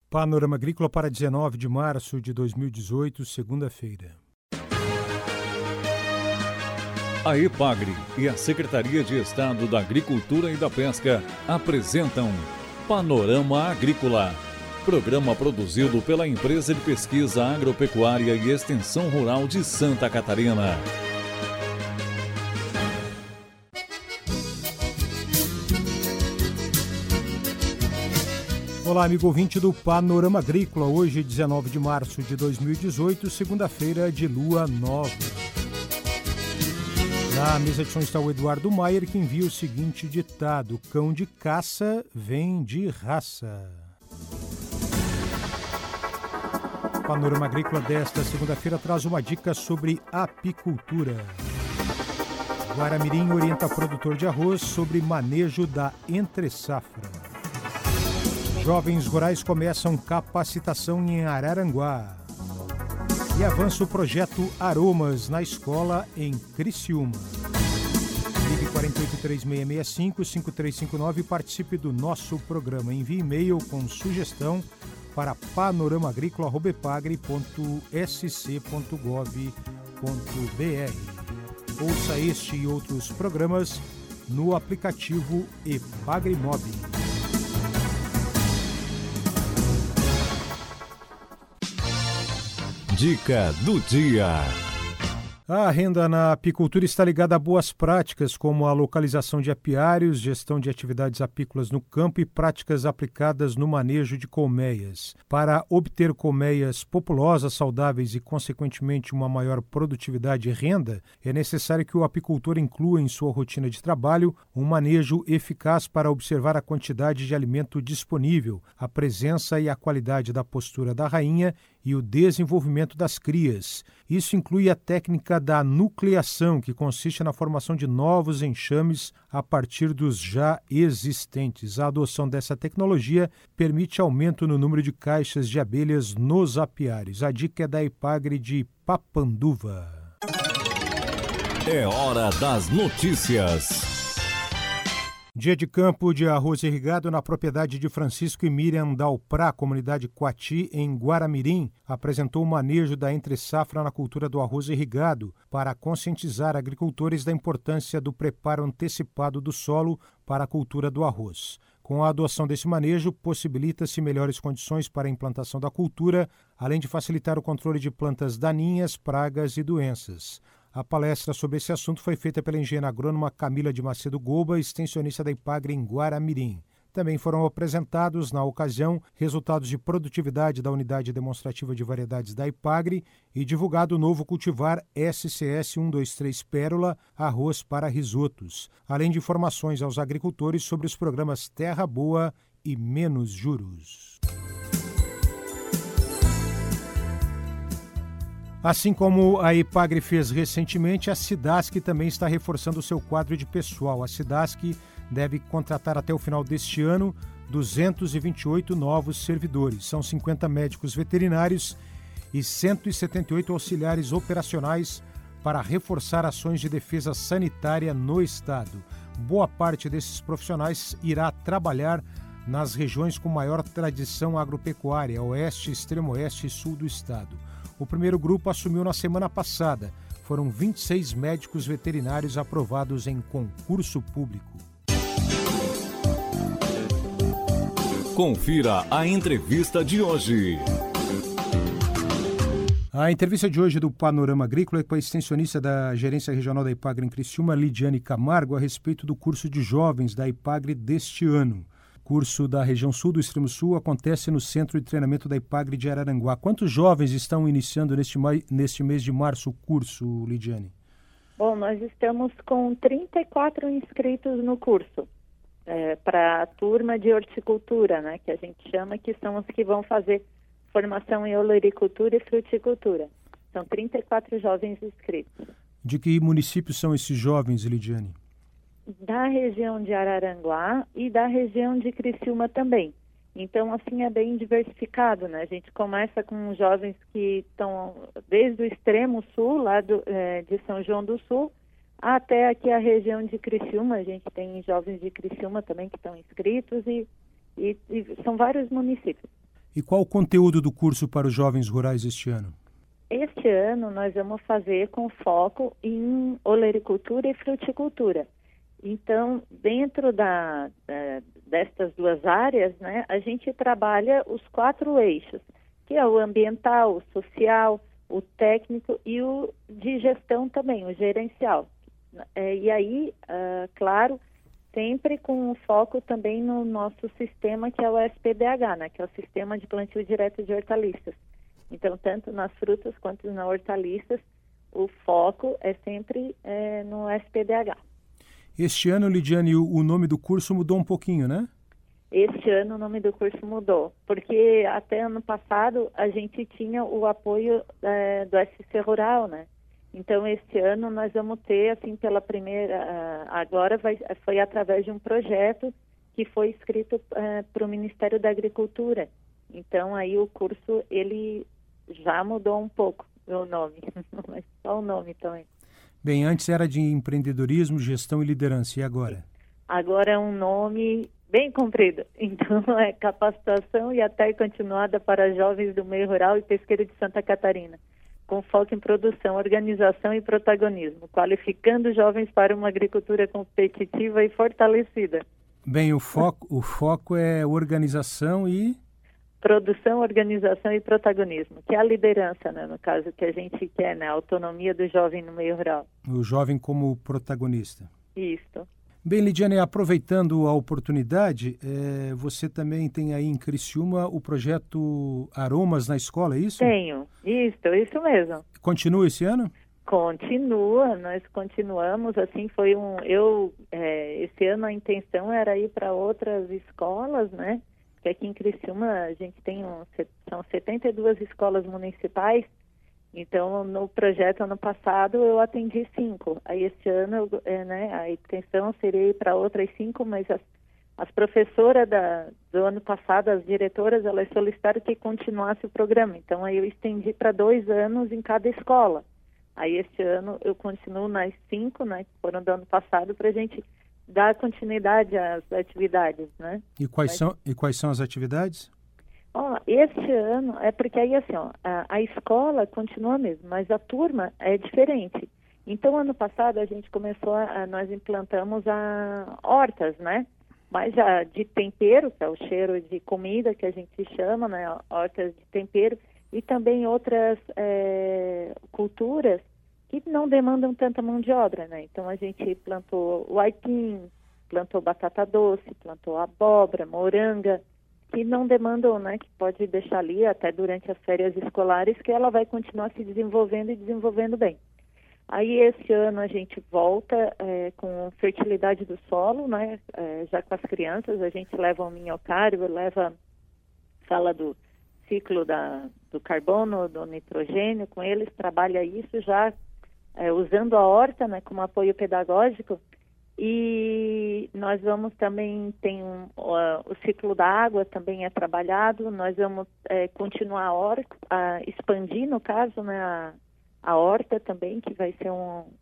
Panorama Agrícola para 19 de março de 2018, segunda-feira. A EPAGRE e a Secretaria de Estado da Agricultura e da Pesca apresentam Panorama Agrícola, programa produzido pela Empresa de Pesquisa Agropecuária e Extensão Rural de Santa Catarina. Olá, amigo ouvinte do Panorama Agrícola. Hoje, 19 de março de 2018, segunda-feira de lua nova. Na mesa de som está o Eduardo Maier, que envia o seguinte ditado: cão de caça vem de raça. O Panorama Agrícola desta segunda-feira traz uma dica sobre apicultura. Guaramirim orienta produtor de arroz sobre manejo da entre-safra. Jovens rurais começam capacitação em Araranguá. E avança o projeto Aromas na escola em Criciúma. Ligue 483665-5359 e participe do nosso programa. Envie e-mail com sugestão para panoramaagrícola@epagre.gov.br. Ouça este e outros programas no aplicativo Epagre Mob. Dica do dia. A renda na apicultura está ligada a boas práticas, como a localização de apiários, gestão de atividades apícolas no campo e práticas aplicadas no manejo de colmeias. Para obter colmeias populosas, saudáveis e, consequentemente, uma maior produtividade e renda, é necessário que o apicultor inclua em sua rotina de trabalho um manejo eficaz para observar a quantidade de alimento disponível, a presença e a qualidade da postura da rainha e o desenvolvimento das crias. Isso inclui a técnica da nucleação, que consiste na formação de novos enxames a partir dos já existentes. A adoção dessa tecnologia permite aumento no número de caixas de abelhas nos apiários. A dica é da Epagre de Papanduva. É hora das notícias. Dia de campo de arroz irrigado na propriedade de Francisco e Miriam Dalprá, comunidade Coati, em Guaramirim, apresentou o manejo da entre-safra na cultura do arroz irrigado para conscientizar agricultores da importância do preparo antecipado do solo para a cultura do arroz. Com a adoção desse manejo, possibilita-se melhores condições para a implantação da cultura, além de facilitar o controle de plantas daninhas, pragas e doenças. A palestra sobre esse assunto foi feita pela engenheira agrônoma Camila de Macedo Goba, extensionista da Epagre em Guaramirim. Também foram apresentados, na ocasião, resultados de produtividade da unidade demonstrativa de variedades da Epagre e divulgado o novo cultivar SCS 123 Pérola, arroz para risotos, além de informações aos agricultores sobre os programas Terra Boa e Menos Juros. Assim como a Epagre fez recentemente, a Cidasc também está reforçando o seu quadro de pessoal. A Cidasc deve contratar até o final deste ano 228 novos servidores. São 50 médicos veterinários e 178 auxiliares operacionais para reforçar ações de defesa sanitária no estado. Boa parte desses profissionais irá trabalhar nas regiões com maior tradição agropecuária, oeste, extremo oeste e sul do estado. O primeiro grupo assumiu na semana passada. Foram 26 médicos veterinários aprovados em concurso público. Confira a entrevista de hoje. A entrevista de hoje do Panorama Agrícola é com a extensionista da Gerência Regional da Epagre em Criciúma, Lidiane Camargo, a respeito do curso de jovens da Epagre deste ano. Curso da região sul do Extremo Sul acontece no Centro de Treinamento da Epagre de Araranguá. Quantos jovens estão iniciando neste mês de março o curso, Lidiane? Bom, nós estamos com 34 inscritos no curso, para a turma de horticultura, né, que a gente chama, que são os que vão fazer formação em olericultura e fruticultura. São 34 jovens inscritos. De que municípios são esses jovens, Lidiane? Da região de Araranguá e da região de Criciúma também. Então, assim, é bem diversificado, né? A gente começa com jovens que estão desde o extremo sul, lá de São João do Sul, até aqui a região de Criciúma. A gente tem jovens de Criciúma também que estão inscritos e são vários municípios. E qual o conteúdo do curso para os jovens rurais este ano? Este ano nós vamos fazer com foco em olericultura e fruticultura. Então, dentro destas duas áreas, né, a gente trabalha os 4 eixos, que é o ambiental, o social, o técnico e o de gestão também, o gerencial. E aí, claro, sempre com foco também no nosso sistema, que é o SPDH, né, que é o Sistema de Plantio Direto de Hortaliças. Então, tanto nas frutas quanto nas hortaliças, o foco é sempre no SPDH. Este ano, Lidiane, o nome do curso mudou um pouquinho, né? Este ano o nome do curso mudou, porque até ano passado a gente tinha o apoio do SC Rural, né? Então, este ano nós vamos ter, assim, pela primeira... agora foi através de um projeto que foi escrito para o Ministério da Agricultura. Então, aí o curso, ele já mudou um pouco o nome, mas só o nome também. Bem, antes era de empreendedorismo, gestão e liderança, e agora? Agora é um nome bem comprido, então é capacitação e até continuada para jovens do meio rural e pesqueiro de Santa Catarina, com foco em produção, organização e protagonismo, qualificando jovens para uma agricultura competitiva e fortalecida. Bem, o foco é organização e... Produção, organização e protagonismo, que é a liderança, né, no caso que a gente quer, né, a autonomia do jovem no meio rural. O jovem como protagonista. Isso. Bem, Lidiane, aproveitando a oportunidade, você também tem aí em Criciúma o projeto Aromas na Escola, é isso? Tenho, isso mesmo. Continua esse ano? Continua, nós continuamos, assim, esse ano a intenção era ir para outras escolas, né? Porque aqui em Criciúma a gente tem são 72 escolas municipais, então no projeto ano passado eu atendi 5. Aí este ano, a intenção seria ir para outras 5, mas as professoras do ano passado, as diretoras, elas solicitaram que continuasse o programa. Então aí eu estendi para 2 anos em cada escola. Aí este ano eu continuo nas 5, né, que foram do ano passado, para a gente dar continuidade às atividades, né? E quais são as atividades? Este ano é porque aí assim, a escola continua mesmo, mas a turma é diferente. Então, ano passado a gente nós implantamos hortas, né? Mas já de tempero, que é o cheiro de comida que a gente chama, né? Hortas de tempero, e também outras culturas que não demandam tanta mão de obra, né? Então a gente plantou o aipim, plantou batata doce, plantou abóbora, moranga, que não demandam, né? Que pode deixar ali até durante as férias escolares, que ela vai continuar se desenvolvendo e desenvolvendo bem. Aí esse ano a gente volta com fertilidade do solo, né? Já com as crianças, a gente leva o minhocário, fala do ciclo do carbono, do nitrogênio, com eles, trabalha isso já usando a horta, né, como apoio pedagógico, e nós vamos também, o ciclo da água também é trabalhado, nós vamos continuar expandir, no caso, né, a horta também, que vai ser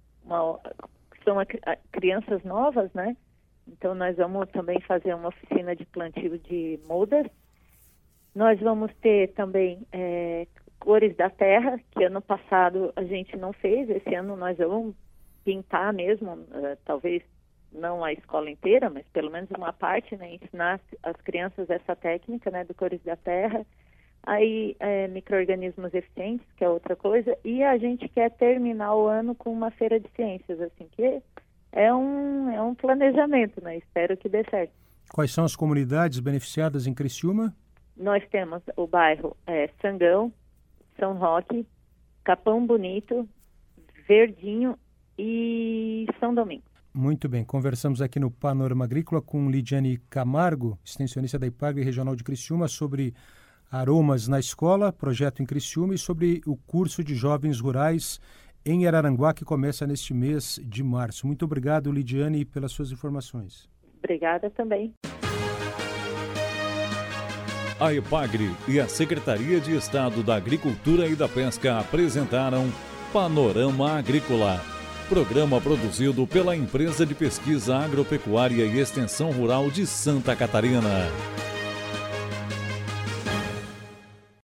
são crianças novas, né, então nós vamos também fazer uma oficina de plantio de mudas. Nós vamos ter também cores da terra, que ano passado a gente não fez, esse ano nós vamos pintar mesmo, talvez não a escola inteira, mas pelo menos uma parte, né, ensinar as crianças essa técnica, né, do cores da terra, aí micro-organismos eficientes, que é outra coisa, e a gente quer terminar o ano com uma feira de ciências, assim, que é um planejamento, né, espero que dê certo. Quais são as comunidades beneficiadas em Criciúma? Nós temos o bairro Sangão, São Roque, Capão Bonito, Verdinho e São Domingos. Muito bem, conversamos aqui no Panorama Agrícola com Lidiane Camargo, extensionista da IPAGRE Regional de Criciúma, sobre Aromas na Escola, projeto em Criciúma, e sobre o curso de jovens rurais em Araranguá, que começa neste mês de março. Muito obrigado, Lidiane, pelas suas informações. Obrigada também. A IPAGRE e a Secretaria de Estado da Agricultura e da Pesca apresentaram Panorama Agrícola, programa produzido pela Empresa de Pesquisa Agropecuária e Extensão Rural de Santa Catarina.